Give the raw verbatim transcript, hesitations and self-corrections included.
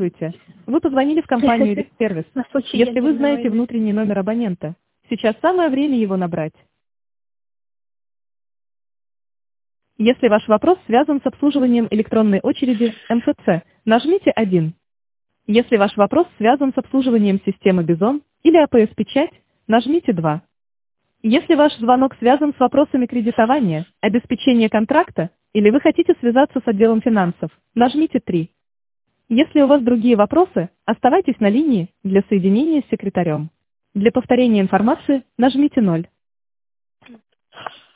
Здравствуйте. Вы позвонили в компанию Elite Service. На случай, Если вы если знаете говорить. внутренний номер абонента, сейчас самое время его набрать. Если ваш вопрос связан с обслуживанием электронной очереди эм эф цэ, нажмите один. Если ваш вопрос связан с обслуживанием системы Бизон или а пэ эс-печать, нажмите два. Если ваш звонок связан с вопросами кредитования, обеспечения контракта, или вы хотите связаться с отделом финансов, нажмите три. Если у вас другие вопросы, оставайтесь на линии для соединения с секретарем. Для повторения информации нажмите ноль.